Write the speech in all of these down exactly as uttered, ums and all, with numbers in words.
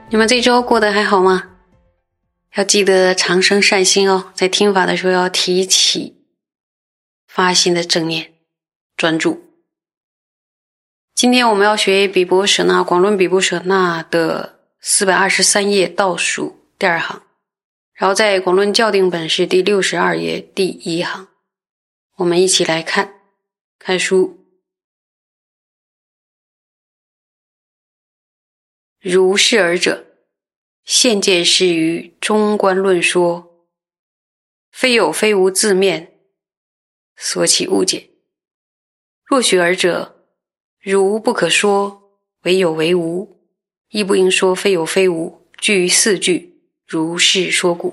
你们这周过得还好吗？要记得长生善心哦，在听法的时候要提起发心的正念，专注。今天我们要学比波舍那广论比波舍那的四百二十三页倒数第二行，然后在广论校订本是第六十二页第一行。我们一起来看看书。如是尔者，现见是于中观论说，非有非无自面所起误解。若许尔者，如不可说唯有唯无，亦不应说非有非无，据于四句，如是说故。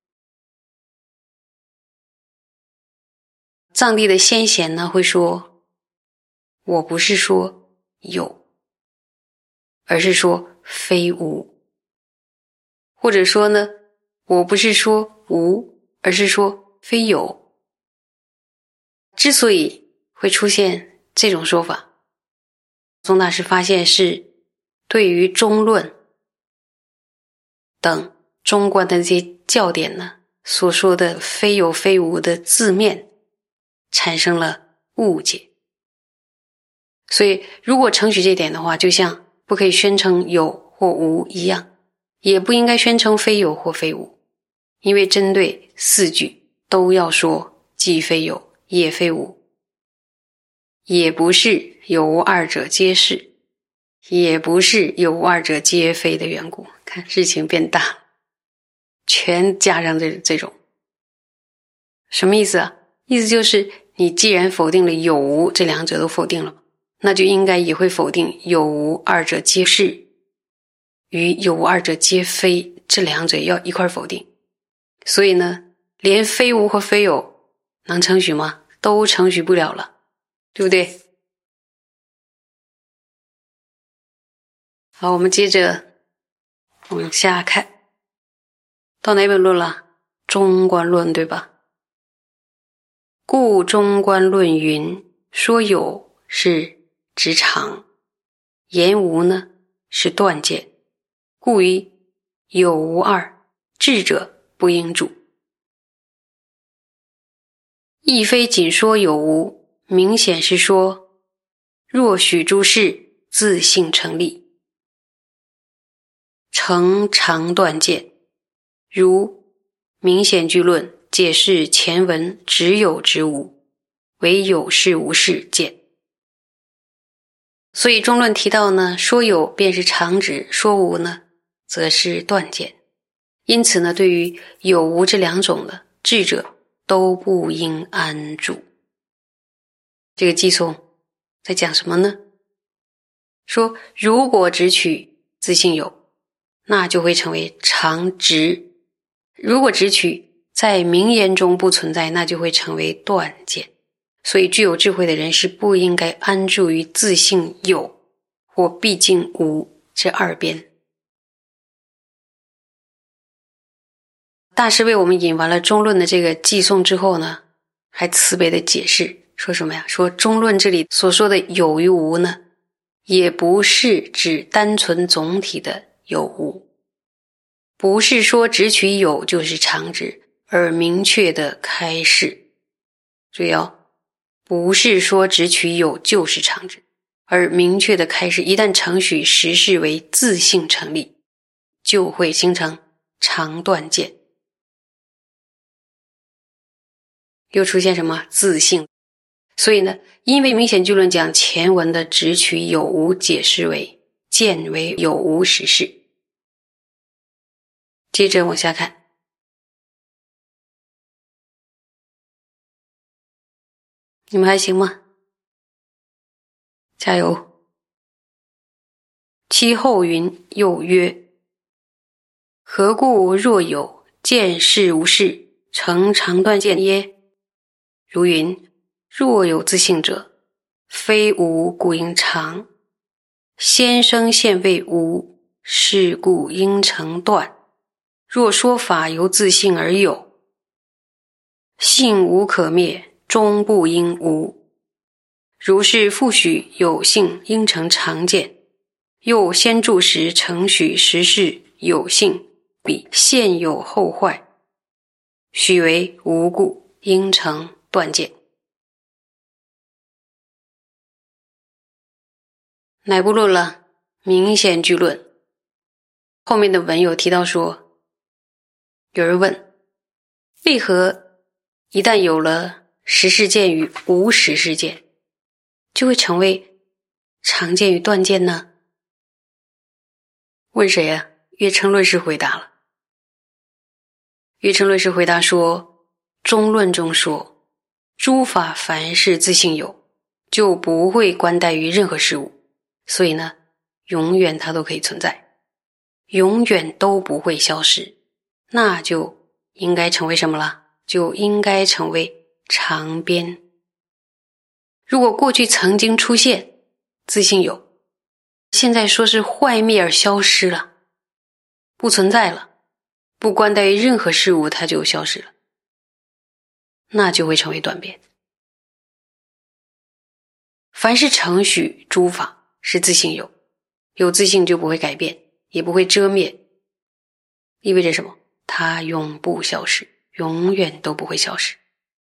藏地的先贤呢会说，我不是说有，而是说非无，或者说呢，我不是说无，而是说非有。之所以会出现这种说法，宗大师发现是对于中论等中观的这些教典呢所说的非有非无的字面产生了误解。所以如果承许这点的话，就像不可以宣称有或无一样，也不应该宣称非有或非无，因为针对四句都要说既非有也非无，也不是有无二者皆是，也不是有无二者皆非的缘故。看事情变大了，全加上这这种什么意思啊？意思就是你既然否定了有无，这两者都否定了，那就应该也会否定有无二者皆是与有无二者皆非，这两者要一块否定。所以呢，连非无和非有能承许吗？都承许不了了，对不对？好，我们接着往下看，到哪本论了？中观论，对吧？故中观论云，说有是指常，言无呢是断见，故于有无二，智者不应主。亦非仅说有无，明显是说若许诸事自性成立，成常断见，如明显句论解释前文只有之无，唯有是无是见。所以中论提到呢，说有便是常指，说无呢则是断见。因此呢，对于有无这两种的智者都不应安住。这个寄颂在讲什么呢？说如果只取自性有，那就会成为常执；如果只取在名言中不存在，那就会成为断见。所以具有智慧的人是不应该安住于自性有或毕竟无这二边。大师为我们引完了中论的这个寄颂之后呢，还慈悲的解释，说什么呀？说中论这里所说的有与无呢，也不是指单纯总体的有无，不是说只取有就是常执，而明确的开示。注意哦，不是说只取有就是常执，而明确的开示，一旦承许实事为自性成立，就会形成常断见。又出现什么自性？所以呢，因为明显句论讲前文的只取有无解释为见为有无实事。接着往下看，你们还行吗？加油！其后云又曰，何故若有见是无事，成常断见耶？如云，若有自性者，非无故应常，先生现谓无，是故应成断。若说法由自性而有，性无可灭，终不应无。如是复许有性应成常见， 又先注时承许实事有性，彼现有后坏，许为无故，应成断见。乃不论了明显句论。后面的文有提到说，有人问，为何一旦有了实事见与无实事见，就会成为常见与断见呢？问谁啊？岳称论师回答了。岳称论师回答说，中论中说，诸法凡是自性有，就不会关待于任何事物，所以呢，永远它都可以存在，永远都不会消失，那就应该成为什么了？就应该成为常边。如果过去曾经出现自性有，现在说是坏灭而消失了，不存在了，不关待于任何事物，它就消失了，那就会成为断边。凡是承许诸法是自性有，有自性就不会改变，也不会遮灭，意味着什么？它永不消失，永远都不会消失。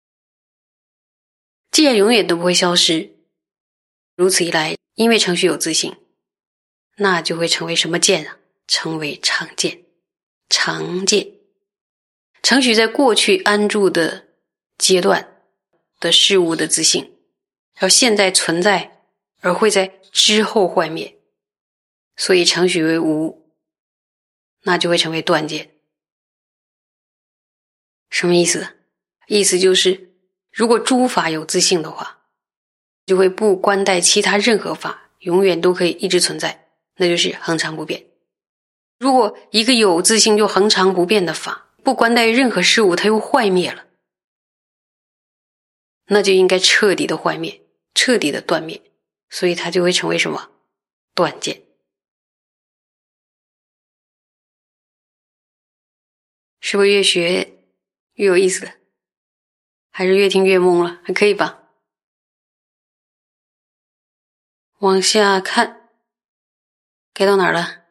既然永远都不会消失，如此一来，因为程序有自性，那就会成为什么见啊？成为常见。常见，程序在过去安住的阶段的事物的自性，然后现在存在，而会在之后坏灭，所以程序为无，那就会成为断见。什么意思？意思就是如果诸法有自性的话，就会不关待其他任何法，永远都可以一直存在，那就是恒常不变。如果一个有自性又恒常不变的法，不关待于任何事物，它又坏灭了，那就应该彻底的坏灭，彻底的断灭，所以它就会成为什么？断见。是不是越学越有意思的？还是越听越懵了？还可以吧？往下看，该到哪儿了？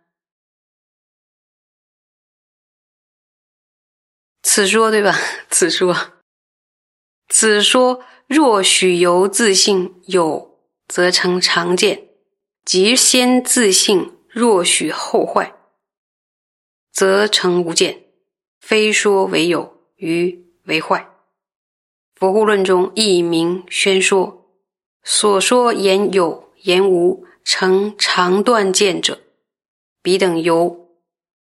此说对吧？此说，此说若许由自性有，则成常见；即先自性若许后坏，则成无见。非说为有，于为坏。佛护论中亦明宣说，所说言有言无，成常断见者，彼等由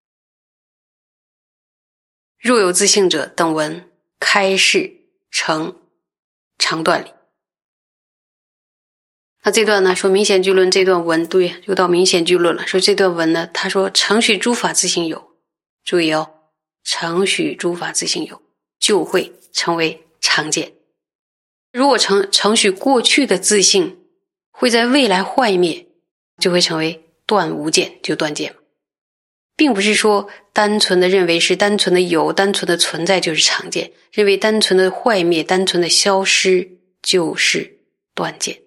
若有自性者等文开示成常断理。那这段呢，说明显句论这段文，对，又到明显句论了。说这段文呢，他说承许诸法自性有，注意哦，承许诸法自性有，就会成为常见。如果承承许过去的自性会在未来坏灭，就会成为断无见，就断见。并不是说单纯的认为是单纯的有，单纯的存在就是常见，认为单纯的坏灭，单纯的消失就是断见。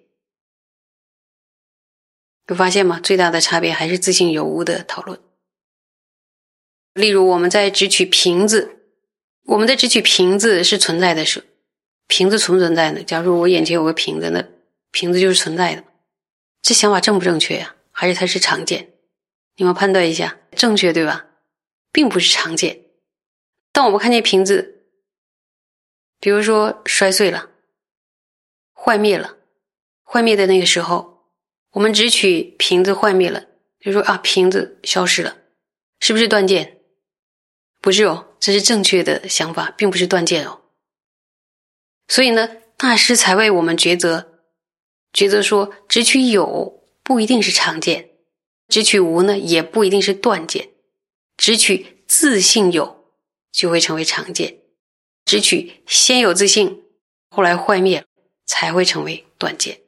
有发现吗？最大的差别还是自性有无的讨论。例如我们在只取瓶子，我们在只取瓶子是存在的事，瓶子存不存在呢？假如我眼前有个瓶子，那瓶子就是存在的，这想法正不正确呀？还是它是常见？你们判断一下，正确对吧？并不是常见。当我们看见瓶子，比如说摔碎了，坏灭了，坏灭的那个时候，我们只取瓶子坏灭了，就说啊，瓶子消失了，是不是断见？不是哦，这是正确的想法，并不是断见哦。所以呢，大师才为我们抉择，抉择说只取有不一定是常见，只取无呢也不一定是断见，只取自性有就会成为常见，只取先有自性后来坏灭了才会成为断见。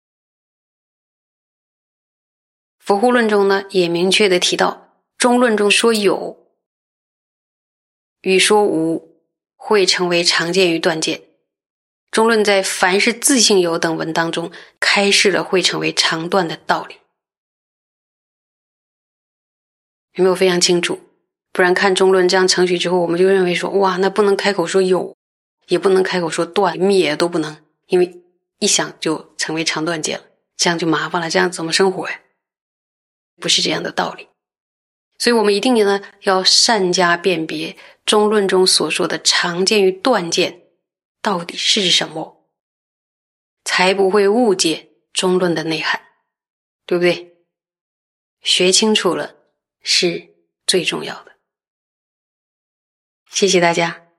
佛护论中呢也明确的提到，中论中说有与说无会成为常见与断见。中论在凡是自性有等文当中开示了会成为常断的道理。 有没有非常清楚？不然看中论这样程序之后，我们就认为说，哇，那不能开口说有，也不能开口说断灭都不能，因为一想就成为长断解了，这样就麻烦了，这样怎么生活呀？不是这样的道理。所以我们一定呢要善加辨别中论中所说的常见与断见到底是什么，才不会误解中论的内涵，对不对？学清楚了是最重要的。谢谢大家。